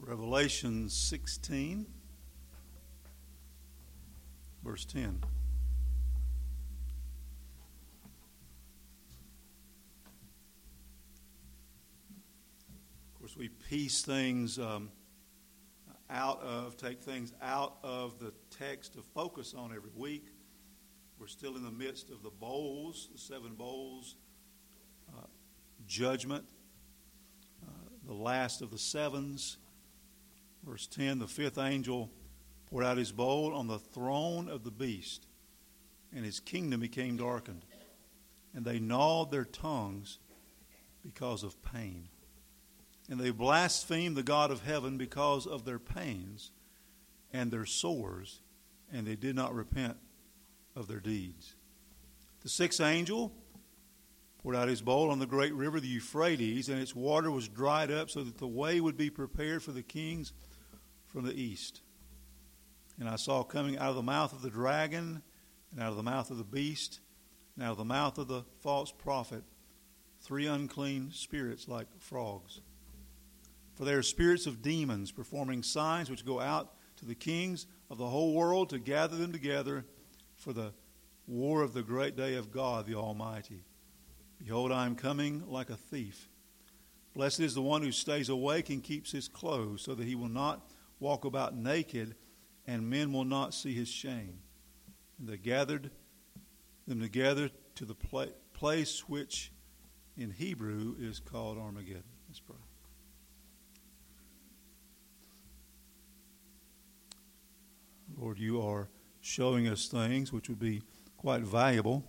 Revelation 16, verse 10. Of course, we piece things take things out of the text to focus on every week. We're still in the midst of the bowls, the 7 bowls, judgment, the last of the 7s. Verse 10, the 5th angel poured out his bowl on the throne of the beast, and his kingdom became darkened. And they gnawed their tongues because of pain. And they blasphemed the God of heaven because of their pains and their sores, and they did not repent of their deeds. The 6th angel poured out his bowl on the great river, the Euphrates, and its water was dried up so that the way would be prepared for the kings from the east. And I saw coming out of the mouth of the dragon, and out of the mouth of the beast, and out of the mouth of the false prophet, 3 unclean spirits like frogs. For they are spirits of demons, performing signs which go out to the kings of the whole world to gather them together for the war of the great day of God the Almighty. Behold, I am coming like a thief. Blessed is the one who stays awake and keeps his clothes, so that he will not walk about naked, and men will not see his shame. And they gathered them together to the place which in Hebrew is called Armageddon. Let's pray. Lord, you are showing us things which would be quite valuable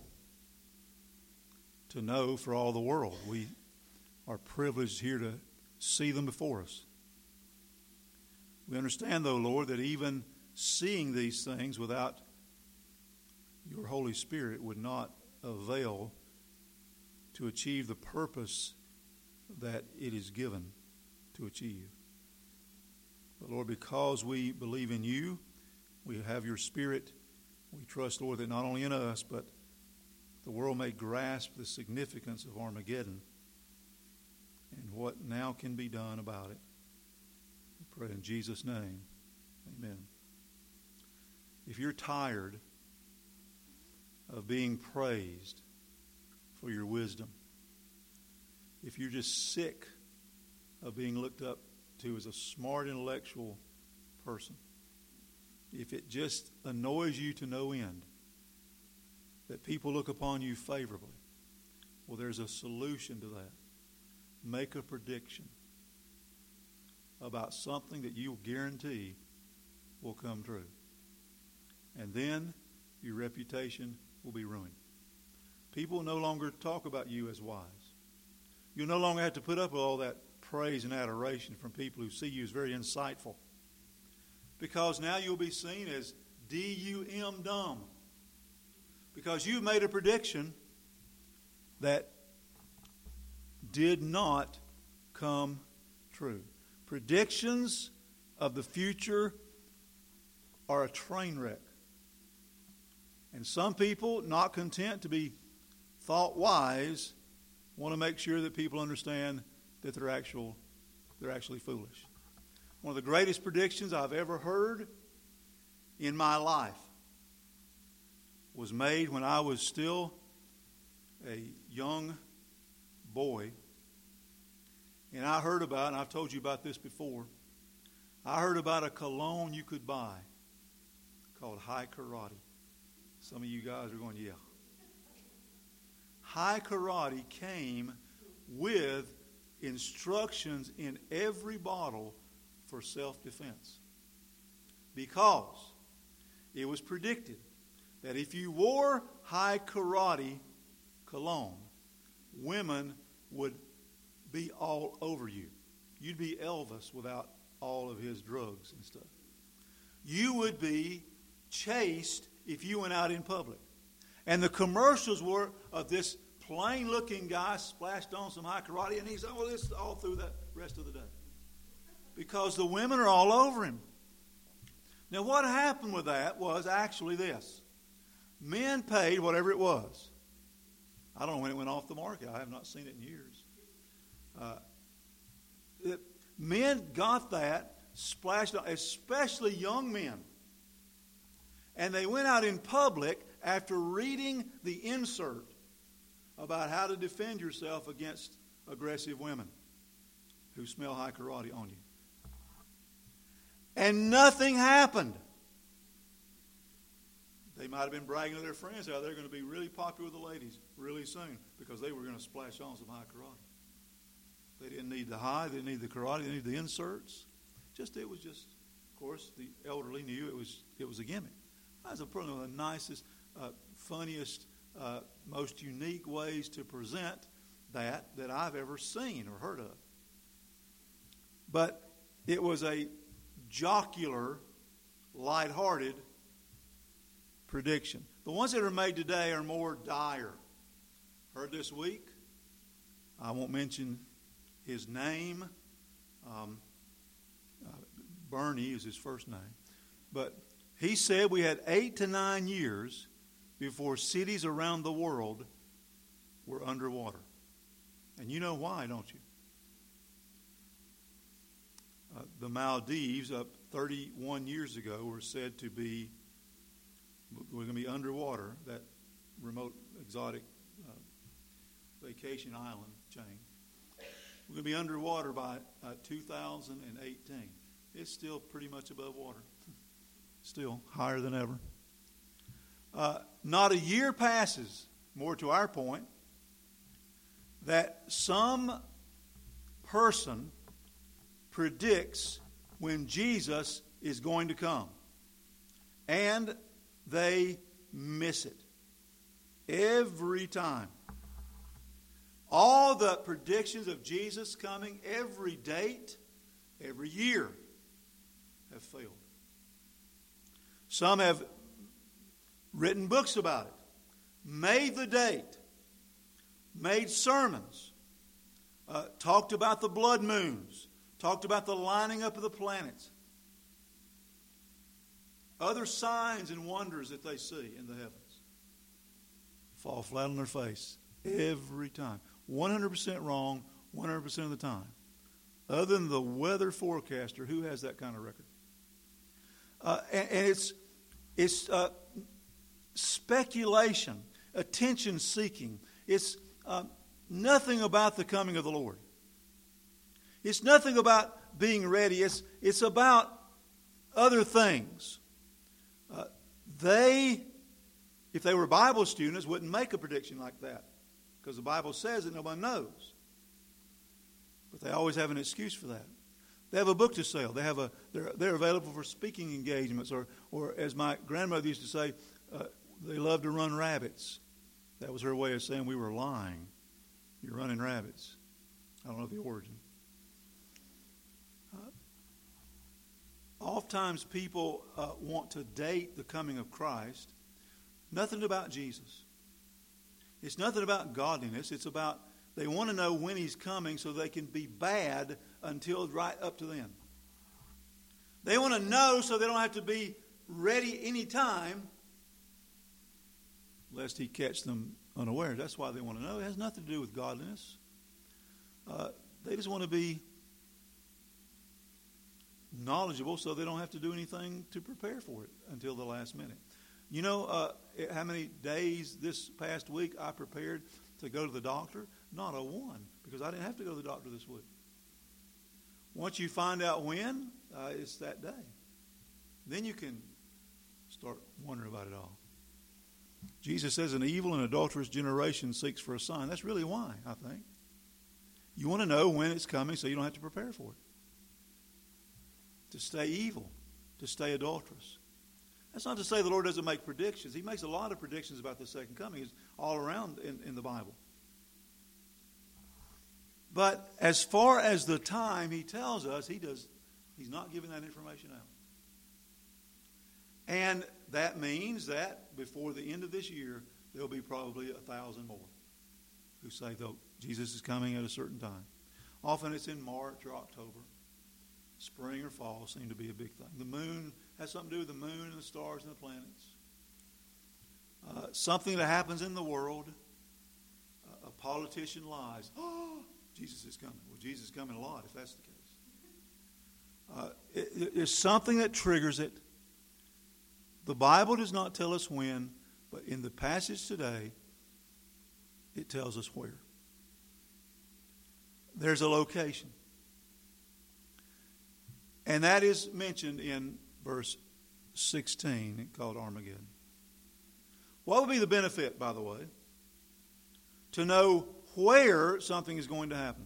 to know for all the world. We are privileged here to see them before us. We understand, though, Lord, that even seeing these things without your Holy Spirit would not avail to achieve the purpose that it is given to achieve. But, Lord, because we believe in you, we have your Spirit, we trust, Lord, that not only in us, but the world may grasp the significance of Armageddon and what now can be done about it. We pray in Jesus' name. Amen. If you're tired of being praised for your wisdom, if you're just sick of being looked up to as a smart intellectual person, if it just annoys you to no end that people look upon you favorably, well, there's a solution to that. Make a prediction about something that you guarantee will come true. And then your reputation will be ruined. People will no longer talk about you as wise. You'll no longer have to put up with all that praise and adoration from people who see you as very insightful. Because now you'll be seen as D-U-M, dumb. Because you made a prediction that did not come true. Predictions of the future are a train wreck. And some people, not content to be thought wise, want to make sure that people understand that they're actually foolish. One of the greatest predictions I've ever heard in my life was made when I was still a young boy. And I heard about, and I've told you about this before, I heard about a cologne you could buy called High Karate. Some of you guys are going, yeah. High Karate came with instructions in every bottle for self-defense. Because it was predicted that if you wore High Karate cologne, women would be all over you. You'd be Elvis without all of his drugs and stuff. You would be chaste if you went out in public. And the commercials were of this plain-looking guy splashed on some High Karate, and he's all through the rest of the day. Because the women are all over him. Now, what happened with that was actually this. Men paid whatever it was. I don't know when it went off the market. I have not seen it in years. Men got that splashed on, especially young men. And they went out in public after reading the insert about how to defend yourself against aggressive women who smell high karate on you. And nothing happened. They might have been bragging to their friends how they're going to be really popular with the ladies really soon because they were going to splash on some high karate. They didn't need the high, they didn't need the karate, they didn't need the inserts. It was just, of course, the elderly knew it was a gimmick. That was probably one of the nicest, funniest, most unique ways to present that I've ever seen or heard of. But it was a jocular, lighthearted prediction. The ones that are made today are more dire. Heard this week, I won't mention his name. Bernie is his first name. But he said we had 8 to 9 years before cities around the world were underwater. And you know why, don't you? The Maldives, up 31 years ago, were said to be going to be underwater, that remote exotic vacation island chain. We're going to be underwater by 2018. It's still pretty much above water. Still higher than ever. Not a year passes, more to our point, that some person predicts when Jesus is going to come. And they miss it. Every time. All the predictions of Jesus coming, every date, every year, have failed. Some have written books about it, made the date, made sermons, talked about the blood moons, talked about the lining up of the planets, other signs and wonders that they see in the heavens. Fall flat on their face every time. 100% wrong 100% of the time. Other than the weather forecaster, who has that kind of record? And it's speculation, attention seeking. It's nothing about the coming of the Lord. It's nothing about being ready. It's about other things. If they were Bible students, wouldn't make a prediction like that because the Bible says that nobody knows. But they always have an excuse for that. They have a book to sell. They're available for speaking engagements, or as my grandmother used to say, they love to run rabbits. That was her way of saying we were lying. You're running rabbits. I don't know the origin. Oftentimes people want to date the coming of Christ. Nothing about Jesus. It's nothing about godliness. It's about they want to know when He's coming so they can be bad until right up to then. They want to know so they don't have to be ready any time lest He catch them unaware. That's why they want to know. It has nothing to do with godliness. They just want to be knowledgeable so they don't have to do anything to prepare for it until the last minute. You know how many days this past week I prepared to go to the doctor? Not a one, because I didn't have to go to the doctor this week. Once you find out when, it's that day. Then you can start wondering about it all. Jesus says an evil and adulterous generation seeks for a sign. That's really why, I think. You want to know when it's coming so you don't have to prepare for it. To stay evil, to stay adulterous. That's not to say the Lord doesn't make predictions. He makes a lot of predictions about the second coming. It's all around in the Bible. But as far as the time He tells us, He's not giving that information out. And that means that before the end of this year, there'll be probably 1,000 more who say Jesus is coming at a certain time. Often it's in March or October. Spring or fall seem to be a big thing. The moon has something to do with the moon and the stars and the planets. Something that happens in the world. A politician lies. Oh, Jesus is coming. Well, Jesus is coming a lot if that's the case. There's something that triggers it. The Bible does not tell us when, but in the passage today, it tells us where. There's a location. And that is mentioned in verse 16, called Armageddon. What would be the benefit, by the way, to know where something is going to happen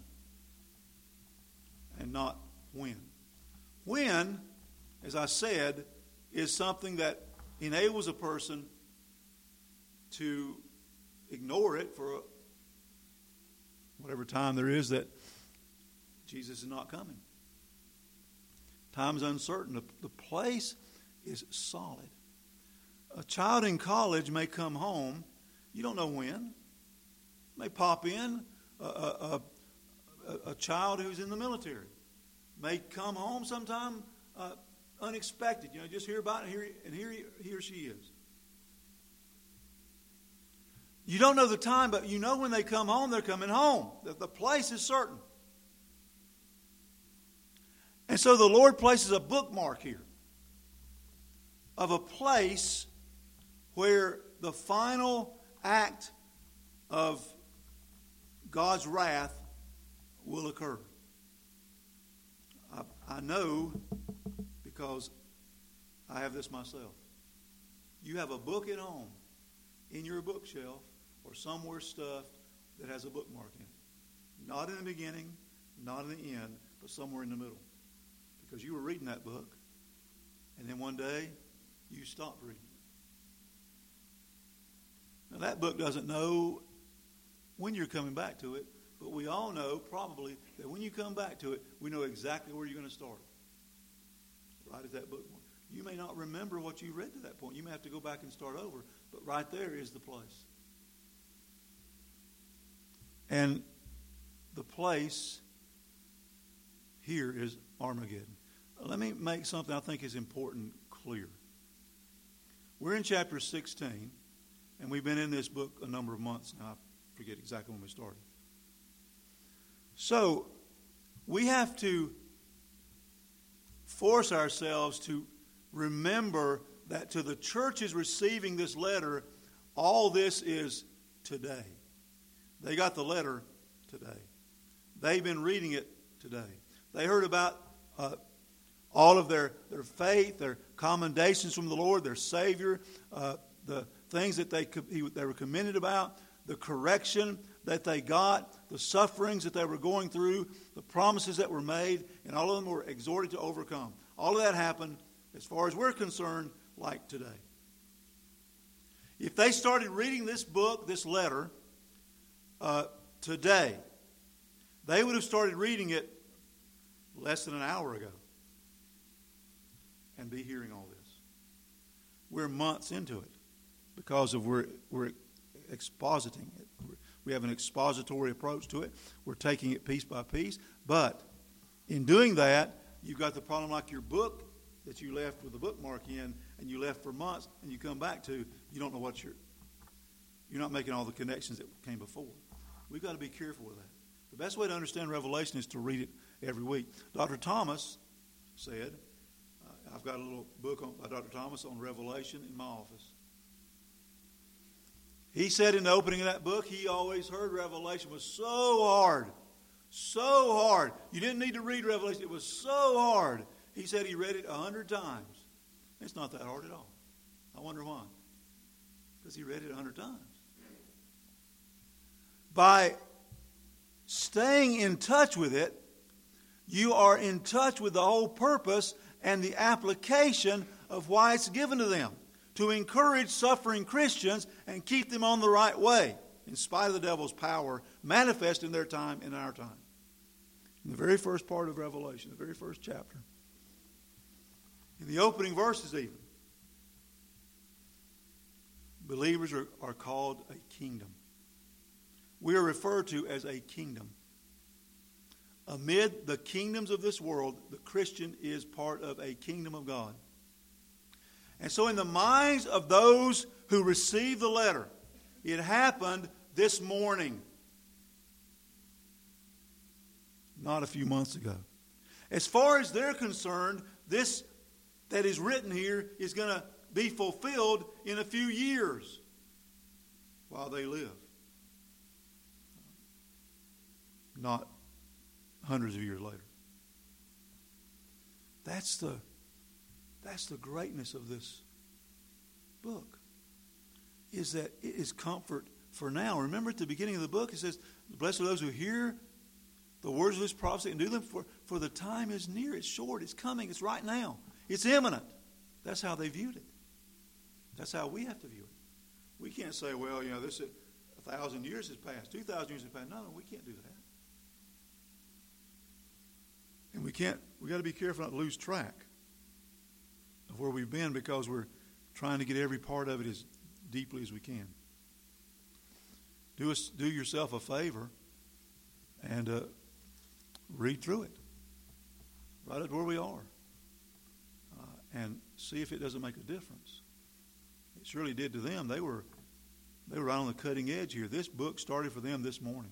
and not when? When, as I said, is something that enables a person to ignore it for whatever time there is that Jesus is not coming. Time is uncertain. The place is solid. A child in college may come home. You don't know when. May pop in. A child who's in the military may come home sometime unexpected. Just hear about it, and here he or she is. You don't know the time, but you know when they come home, they're coming home. The place is certain. And so the Lord places a bookmark here of a place where the final act of God's wrath will occur. I know because I have this myself. You have a book at home in your bookshelf or somewhere stuffed that has a bookmark in it. Not in the beginning, not in the end, but somewhere in the middle. Because you were reading that book, and then one day you stopped reading it. Now that book doesn't know when you're coming back to it, but we all know probably that when you come back to it, we know exactly where you're going to start. Right at that bookmark. You may not remember what you read to that point. You may have to go back and start over, but right there is the place. And the place here is Armageddon. Let me make something I think is important clear. We're in chapter 16, and we've been in this book a number of months now. I forget exactly when we started. So, we have to force ourselves to remember that to the churches receiving this letter, all this is today. They got the letter today. They've been reading it today. They heard about all of their faith, their commendations from the Lord, their Savior, the things that they were commended about, the correction that they got, the sufferings that they were going through, the promises that were made, and all of them were exhorted to overcome. All of that happened, as far as we're concerned, like today. If they started reading this book, this letter, today, they would have started reading it less than an hour ago and be hearing all this. We're months into it because of we're expositing it. We have an expository approach to it. We're taking it piece by piece. But in doing that, you've got the problem like your book that you left with the bookmark in and you left for months and you come back to, you don't know what you're not making all the connections that came before. We've got to be careful with that. The best way to understand Revelation is to read it every week. Dr. Thomas said, I've got a little book by Dr. Thomas on Revelation in my office. He said in the opening of that book, he always heard Revelation was so hard. So hard. You didn't need to read Revelation. It was so hard. He said he read it 100 times. It's not that hard at all. I wonder why. Because he read it 100 times. By staying in touch with it, you are in touch with the whole purpose and the application of why it's given to them. To encourage suffering Christians and keep them on the right way, in spite of the devil's power manifest in their time and in our time. In the very first part of Revelation, the very first chapter, in the opening verses even, believers are called a kingdom. We are referred to as a kingdom. Amid the kingdoms of this world, the Christian is part of a kingdom of God. And so in the minds of those who received the letter, it happened this morning, not a few months ago. As far as they're concerned, this that is written here is going to be fulfilled in a few years while they live. Not hundreds of years later. That's the greatness of this book, is that it is comfort for now. Remember at the beginning of the book it says, blessed are those who hear the words of this prophecy and do them, for the time is near, it's short, it's coming, it's right now, it's imminent. That's how they viewed it. That's how we have to view it. We can't say, well, this 1,000 years has passed, 2,000 years has passed. No, we can't do that. And we got to be careful not to lose track of where we've been, because we're trying to get every part of it as deeply as we can. Do yourself a favor and read through it right at where we are, and see if it doesn't make a difference. It surely did to them. They were right on the cutting edge here. This book started for them this morning.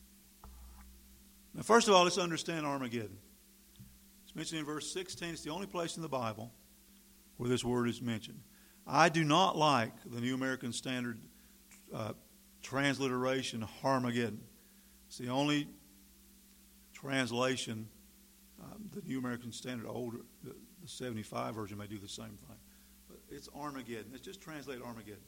Now, first of all, let's understand Armageddon. It's mentioned in verse 16. It's the only place in the Bible where this word is mentioned. I do not like the New American Standard transliteration, Harmageddon. It's the only translation. The New American Standard, older, the 75 version may do the same thing. But it's Armageddon. Let's just translate Armageddon.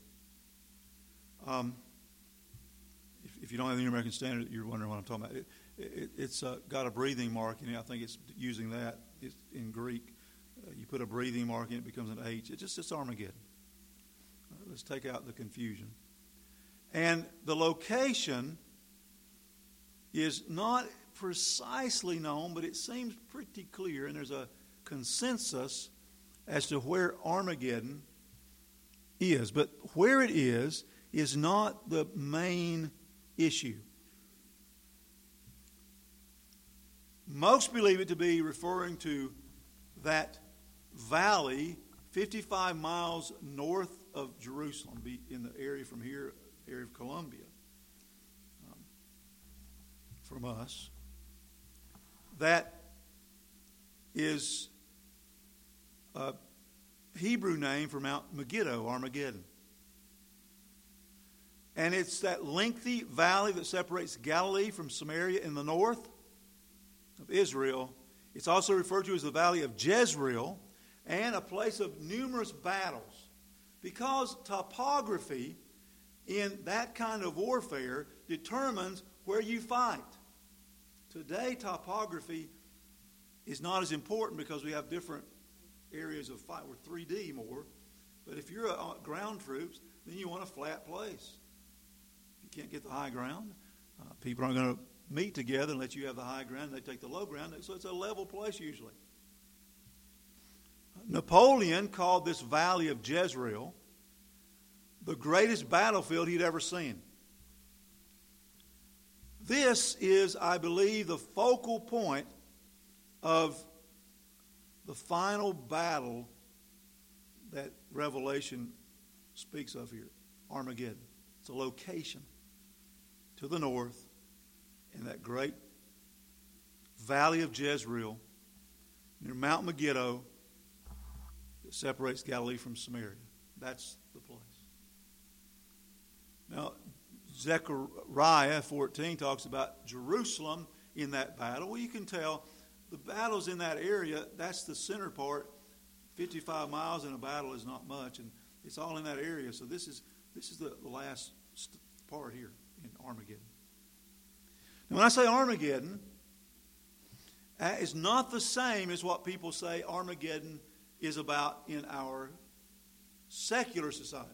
If you don't have the New American Standard, you're wondering what I'm talking about. It's got a breathing mark in it. I think it's using that. It's in Greek. You put a breathing mark in it, becomes an H. It's Armageddon. Let's take out the confusion. And the location is not precisely known, but it seems pretty clear, and there's a consensus as to where Armageddon is. But where it is not the main issue. Most believe it to be referring to that valley 55 miles north of Jerusalem, be in the area from here, area of Columbia, from us. That is a Hebrew name for Mount Megiddo, Armageddon. And it's that lengthy valley that separates Galilee from Samaria in the north of Israel. It's also referred to as the Valley of Jezreel, and a place of numerous battles. Because topography in that kind of warfare determines where you fight. Today, topography is not as important because we have different areas of fight. We're 3D more. But if you're ground troops, then you want a flat place. If you can't get the high ground, people aren't going to meet together and let you have the high ground. They take the low ground. So it's a level place usually. Napoleon called this valley of Jezreel the greatest battlefield he'd ever seen. This is, I believe, the focal point of the final battle that Revelation speaks of here, Armageddon. It's a location to the north in that great valley of Jezreel near Mount Megiddo that separates Galilee from Samaria. That's the place. Now, Zechariah 14 talks about Jerusalem in that battle. Well, you can tell the battles in that area, that's the center part. 55 miles in a battle is not much, and it's all in that area. So this is the last part here in Armageddon. Now, when I say Armageddon, it's not the same as what people say Armageddon is about in our secular society.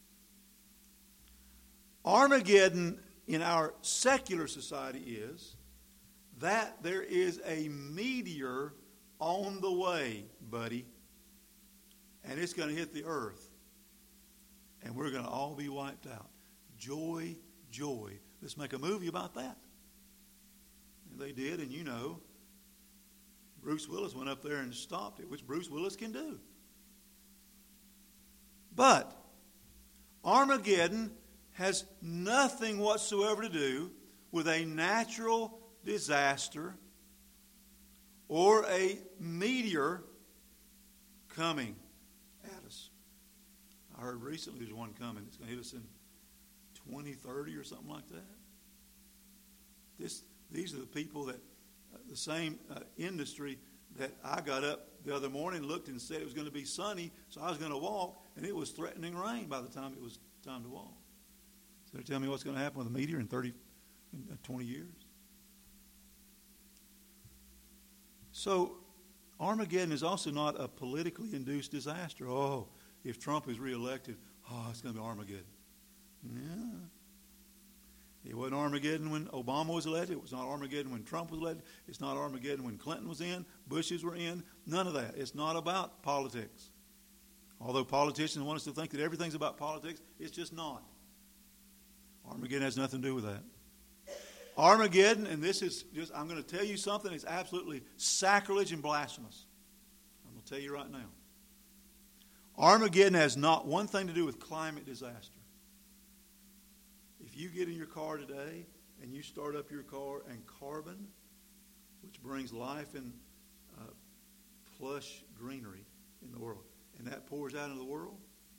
Armageddon in our secular society is that there is a meteor on the way, buddy, and it's going to hit the earth, and we're going to all be wiped out. Joy, joy. Let's make a movie about that. And they did, and you know, Bruce Willis went up there and stopped it, which Bruce Willis can do. But Armageddon has nothing whatsoever to do with a natural disaster or a meteor coming at us. I heard recently there's one coming. It's going to hit us in 2030 or something like that. These are the people that, the same industry that I got up the other morning, looked and said it was going to be sunny, so I was going to walk, and it was threatening rain by the time it was time to walk. So they're telling me what's going to happen with a meteor in 20 years. So Armageddon is also not a politically induced disaster. Oh, if Trump is reelected, it's going to be Armageddon. Yeah. It wasn't Armageddon when Obama was elected. It was not Armageddon when Trump was elected. It's not Armageddon when Clinton was in, Bushes were in. None of that. It's not about politics. Although politicians want us to think that everything's about politics, it's just not. Armageddon has nothing to do with that. Armageddon, and this is just, I'm going to tell you something that's absolutely sacrilege and blasphemous. I'm going to tell you right now. Armageddon has not one thing to do with climate disaster. If you get in your car today and you start up your car and carbon, which brings life and plush greenery in the world, and that pours out into the world,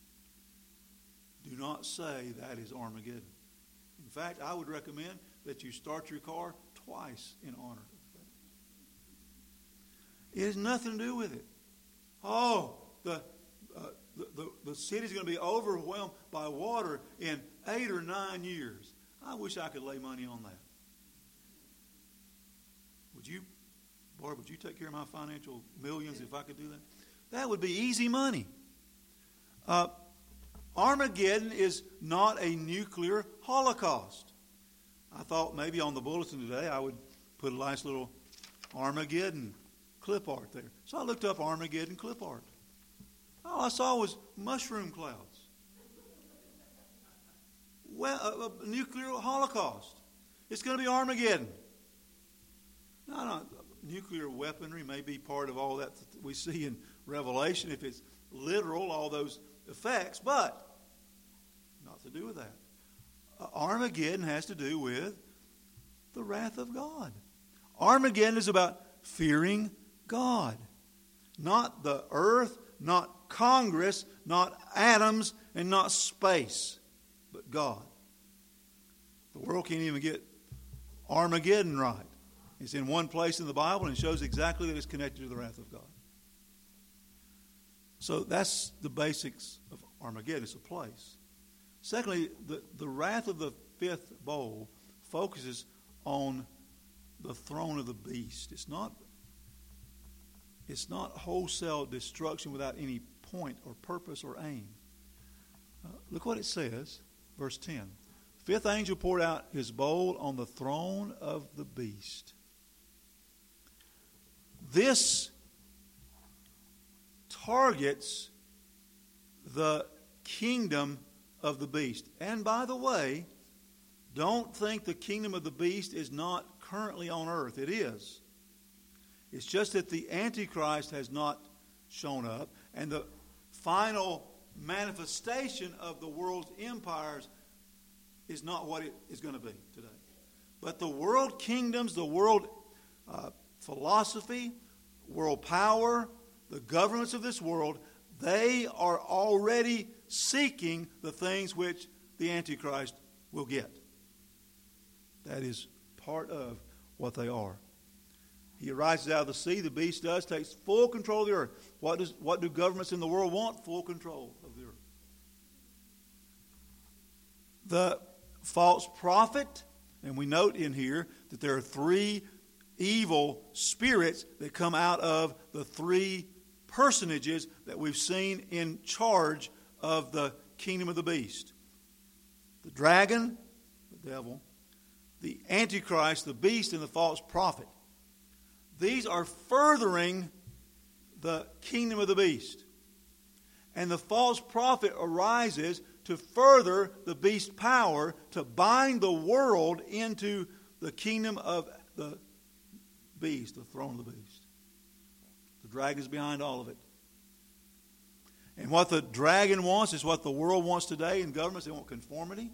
do not say that is Armageddon. In fact, I would recommend that you start your car twice in honor of that. It has nothing to do with it. Oh, the city's going to be overwhelmed by water in 8 or 9 years. I wish I could lay money on that. Barb, would you take care of my financial millions if I could do that? That would be easy money. Armageddon is not a nuclear holocaust. I thought maybe on the bulletin today I would put a nice little Armageddon clip art there. So I looked up Armageddon clip art. All I saw was mushroom clouds. Well, a nuclear holocaust. It's going to be Armageddon. No, nuclear weaponry may be part of all that we see in Revelation, if it's literal, all those effects, but not to do with that. Armageddon has to do with the wrath of God. Armageddon is about fearing God. Not the earth, not Congress, not atoms, and not space, but God. The world can't even get Armageddon right. It's in one place in the Bible and it shows exactly that it's connected to the wrath of God. So that's the basics of Armageddon. It's a place. Secondly, the wrath of the fifth bowl focuses on the throne of the beast. It's not wholesale destruction without any point or purpose or aim. Look what it says, verse 10. Fifth angel poured out his bowl on the throne of the beast. This targets the kingdom of the beast. And by the way, don't think the kingdom of the beast is not currently on earth. It is. It's just that the Antichrist has not shown up, and the final manifestation of the world's empires is not what it is going to be today. But the world kingdoms, the world philosophy, world power, the governments of this world, they are already seeking the things which the Antichrist will get. That is part of what they are. He arises out of the sea, the beast does, takes full control of the earth. What do governments in the world want? Full control of the earth. The false prophet, and we note in here that there are three evil spirits that come out of the three personages that we've seen in charge of the kingdom of the beast. The dragon, the devil, the Antichrist, the beast, and the false prophet. These are furthering the kingdom of the beast. And the false prophet arises to further the beast's power, to bind the world into the kingdom of the beast, the throne of the beast. The dragon is behind all of it. And what the dragon wants is what the world wants today in governments. They want conformity.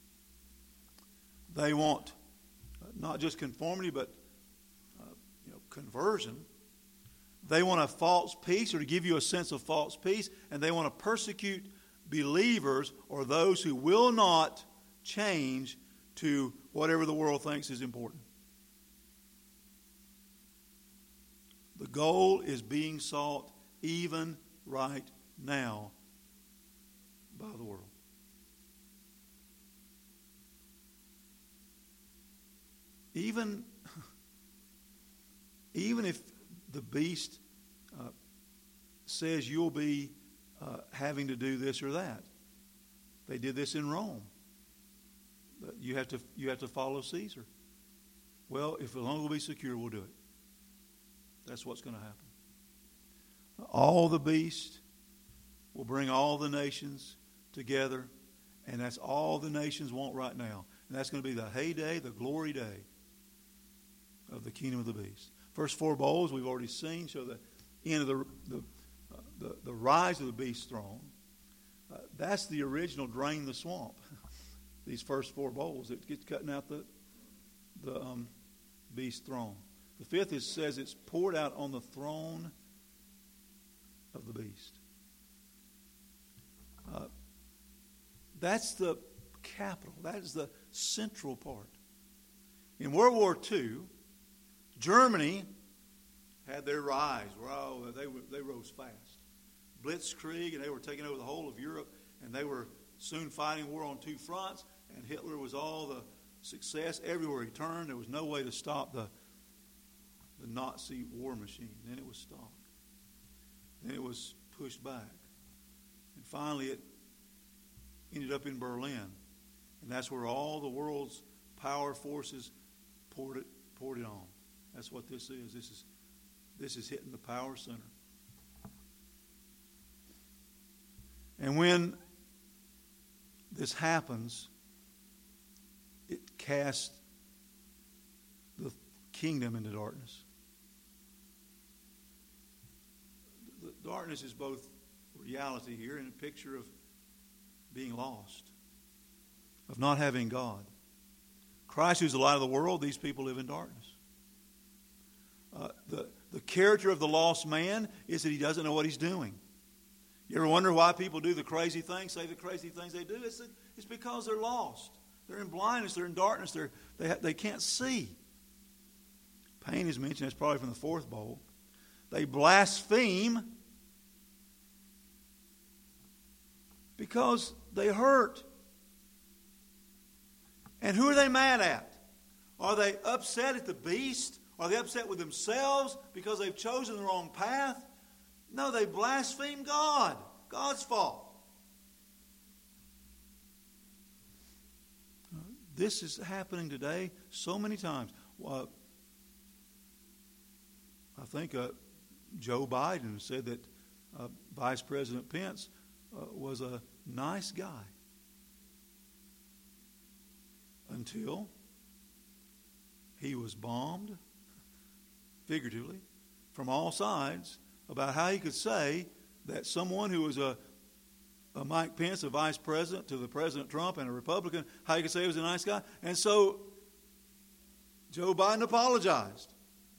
They want not just conformity, but conversion. They want a false peace, or to give you a sense of false peace, and they want to persecute believers or those who will not change to whatever the world thinks is important. The goal is being sought even right now by the world. Even if the beast says you'll be having to do this or that. They did this in Rome. You have to follow Caesar. Well, if as long as we'll be secure, we'll do it. That's what's going to happen. All the beast will bring all the nations together, and that's all the nations want right now. And that's going to be the heyday, the glory day of the kingdom of the beast. First 4 bowls we've already seen show the end of the rise of the beast's throne. That's the original drain the swamp. These first 4 bowls that get cutting out the beast's throne. The 5th says it's poured out on the throne of the beast. That's the capital. That is the central part. In World War II, Germany had their rise. Wow, they rose fast. Blitzkrieg, and they were taking over the whole of Europe, and they were soon fighting war on 2 fronts, and Hitler was all the success. Everywhere he turned, there was no way to stop the Nazi war machine. Then it was stopped. Then it was pushed back. And finally it ended up in Berlin. And that's where all the world's power forces poured it on. That's what this is. This is hitting the power center. And when this happens, it casts the kingdom into darkness. The darkness is both reality here and a picture of being lost, of not having God. Christ, who's the light of the world, these people live in darkness. The character of the lost man is that he doesn't know what he's doing. You ever wonder why people do the crazy things, say the crazy things they do? It's because they're lost. They're in blindness. They're in darkness. They can't see. Pain is mentioned. That's probably from the 4th bowl. They blaspheme because they hurt. And who are they mad at? Are they upset at the beast? Are they upset with themselves because they've chosen the wrong path? No, they blaspheme God. God's fault. This is happening today so many times. I think Joe Biden said that Vice President Pence was a nice guy until he was bombed, figuratively, from all sides about how he could say that someone who was a Mike Pence, a vice president, to the President Trump and a Republican, how he could say he was a nice guy. And so Joe Biden apologized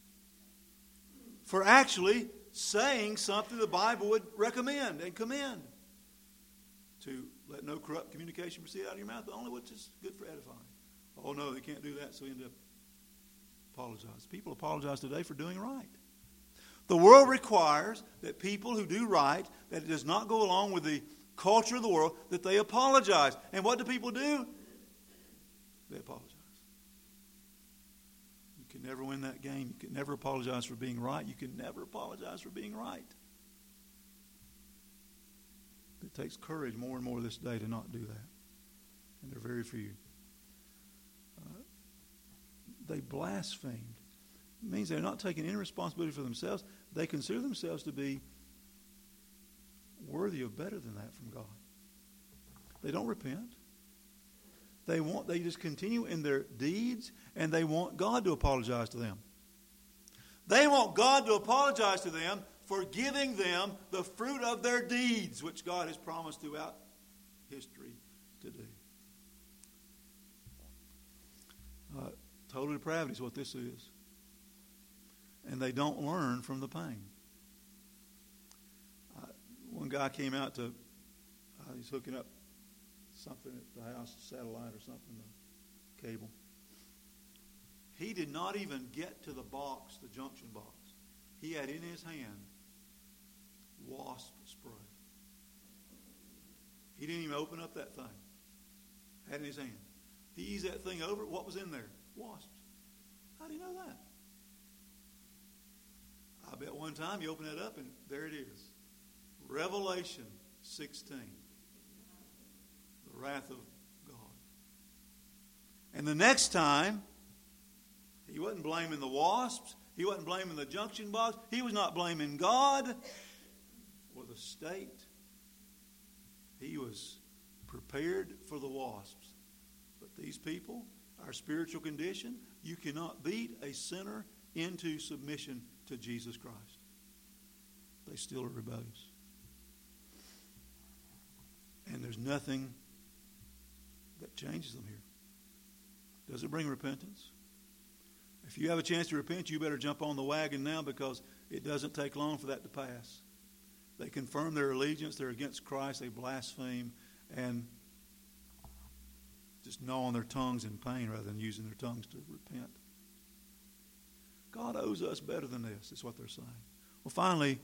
for actually saying something the Bible would recommend and commend. To let no corrupt communication proceed out of your mouth, but only which is good for edifying. Oh no, they can't do that, so he ended up apologizing. People apologize today for doing right. The world requires that people who do right, that it does not go along with the culture of the world, that they apologize. And what do people do? They apologize. You can never win that game. You can never apologize for being right. You can never apologize for being right. It takes courage more and more this day to not do that. And there are very few. They blasphemed. It means they're not taking any responsibility for themselves. They consider themselves to be worthy of better than that from God. They don't repent. They just continue in their deeds, and they want God to apologize to them. They want God to apologize to them for giving them the fruit of their deeds, which God has promised throughout history to do. Total depravity is what this is. and they don't learn from the pain. One guy came out to, he's hooking up something at the house, satellite or something, the cable. He did not even get to the box, the junction box. He had in his hand wasp spray. He didn't even open up that thing. Had it in his hand. He eased that thing over. What was in there? Wasps. How do you know that? I bet one time you open it up and there it is. Revelation 16. The wrath of God. And the next time, he wasn't blaming the wasps. He wasn't blaming the junction box. He was not blaming God or the state. He was prepared for the wasps. But these people, our spiritual condition, you cannot beat a sinner into submission to Jesus Christ. They still are rebellious. And there's nothing that changes them here. Does it bring repentance? If you have a chance to repent, you better jump on the wagon now, because it doesn't take long for that to pass. They confirm their allegiance. They're against Christ. They blaspheme and just gnaw on their tongues in pain rather than using their tongues to repent. God owes us better than this, is what they're saying. Well, finally,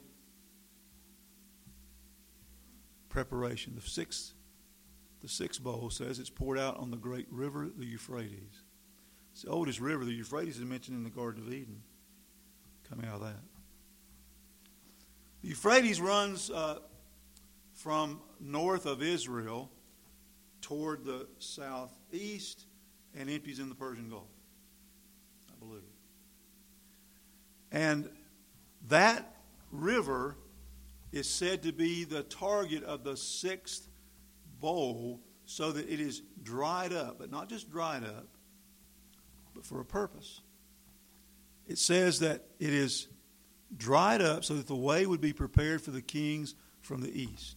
preparation. The sixth bowl says it's poured out on the great river, the Euphrates. It's the oldest river. The Euphrates is mentioned in the Garden of Eden. Coming out of that. The Euphrates runs from north of Israel toward the southeast and empties in the Persian Gulf, I believe. And that river is said to be the target of the sixth bowl, so that it is dried up, but not just dried up, but for a purpose. It says that it is dried up so that the way would be prepared for the kings from the east.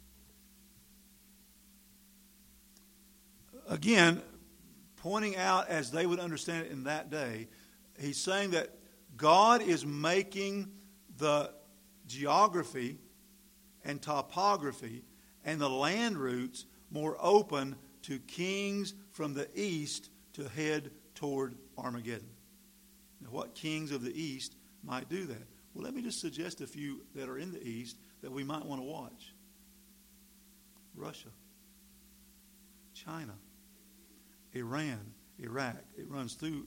Again, pointing out as they would understand it in that day, he's saying that God is making the geography and topography and the land routes more open to kings from the east to head toward Armageddon. Now, what kings of the east might do that? Well, let me just suggest a few that are in the east that we might want to watch. Russia, China, Iran, Iraq. It runs through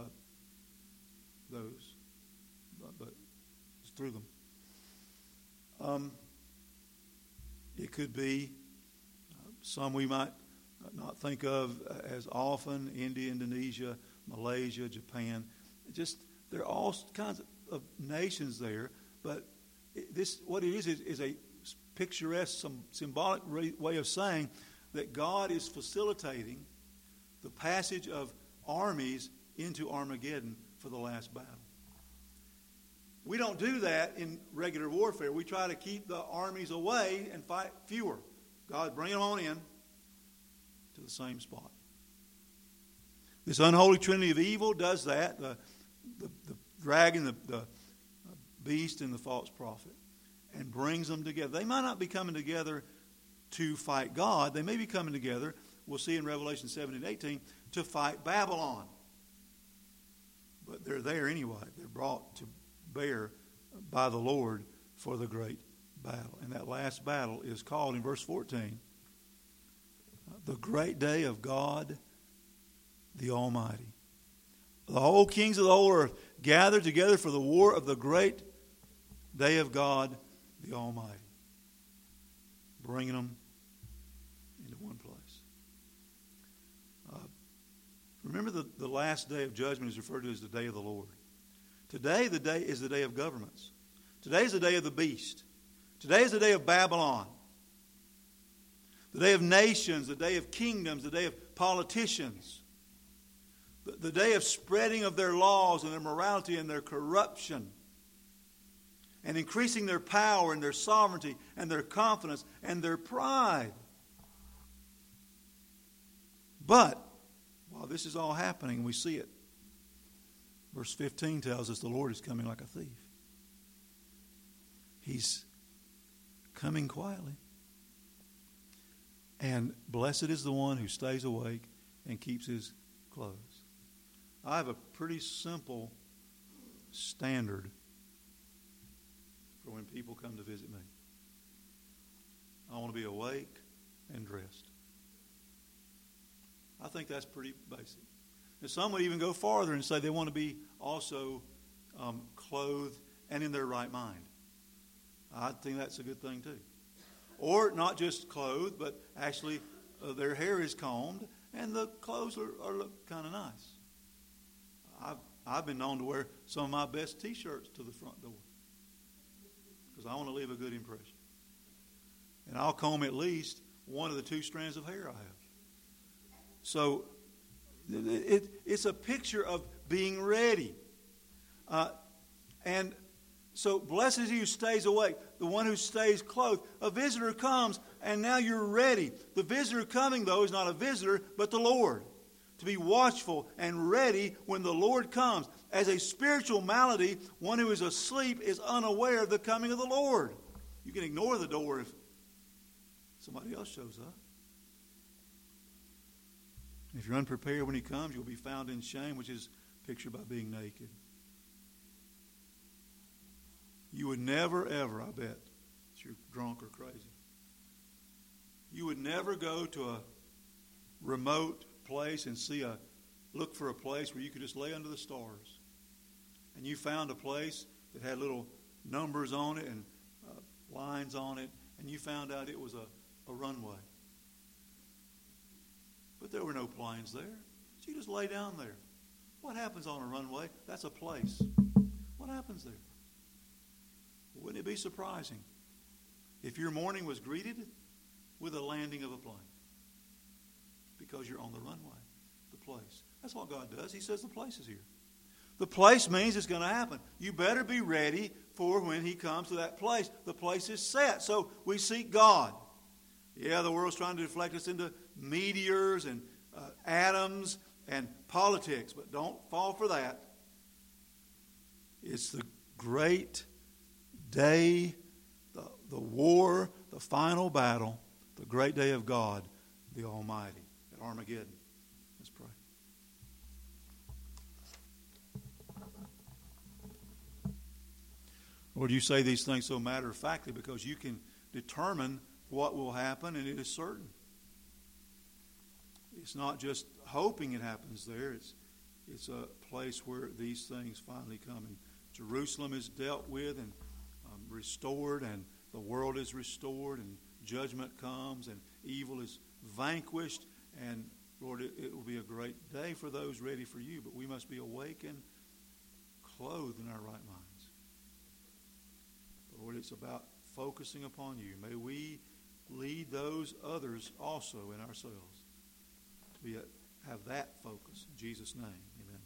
those, but it's through them. It could be some we might not think of as often: India, Indonesia, Malaysia, Japan. There are all kinds of nations there, but what it is a picturesque, some symbolic way of saying that God is facilitating the passage of armies into Armageddon for the last battle. We don't do that in regular warfare. We try to keep the armies away and fight fewer. God, bring them on in to the same spot. This unholy trinity of evil does that. The dragon, the beast, and the false prophet, and brings them together. They might not be coming together to fight God. They may be coming together, we'll see in Revelation 7 and 18, to fight Babylon. But they're there anyway. They're brought to bear by the Lord for the great battle. And that last battle is called in verse 14, the great day of God the Almighty. The whole kings of the whole earth gathered together for the war of the great day of God the Almighty. Bringing them into one place. Remember, the last day of judgment is referred to as the day of the Lord. Today, the day is the day of governments. Today is the day of the beast. Today is the day of Babylon. The day of nations, the day of kingdoms, the day of politicians. The day of spreading of their laws and their morality and their corruption. And increasing their power and their sovereignty and their confidence and their pride. But while this is all happening, we see it. Verse 15 tells us the Lord is coming like a thief. He's coming quietly. And blessed is the one who stays awake and keeps his clothes. I have a pretty simple standard for when people come to visit me. I want to be awake and dressed. I think that's pretty basic. And some would even go farther and say they want to be also clothed and in their right mind. I think that's a good thing too. Or not just clothed, but actually their hair is combed and the clothes are look kind of nice. I've been known to wear some of my best T-shirts to the front door because I want to leave a good impression. And I'll comb at least one of the 2 strands of hair I have. So it's a picture of being ready. And so blessed is he who stays awake, the one who stays clothed. A visitor comes, and now you're ready. The visitor coming, though, is not a visitor, but the Lord. To be watchful and ready when the Lord comes. As a spiritual malady, one who is asleep is unaware of the coming of the Lord. You can ignore the door if somebody else shows up. If you're unprepared when he comes, you'll be found in shame, which is pictured by being naked. You would never, ever, I bet, if you're drunk or crazy, you would never go to a remote place and look for a place where you could just lay under the stars. And you found a place that had little numbers on it and lines on it, and you found out it was a runway. But there were no planes there. So you just lay down there. What happens on a runway? That's a place. What happens there? Wouldn't it be surprising if your morning was greeted with a landing of a plane? Because you're on the runway, the place. That's what God does. He says the place is here. The place means it's going to happen. You better be ready for when he comes to that place. The place is set. So we seek God. Yeah, the world's trying to deflect us into meteors and atoms and politics, but don't fall for that. It's the great day, the war, the final battle, the great day of God, the Almighty, at Armageddon. Let's pray. Lord, you say these things so matter-of-factly because you can determine what will happen, and it is certain. It's not just hoping it happens there. It's a place where these things finally come. And Jerusalem is dealt with and restored, and the world is restored, and judgment comes, and evil is vanquished. And Lord, it will be a great day for those ready for you, but we must be awake and clothed in our right minds. Lord, it's about focusing upon you. May we lead those others also in ourselves to have that focus. In Jesus' name, amen.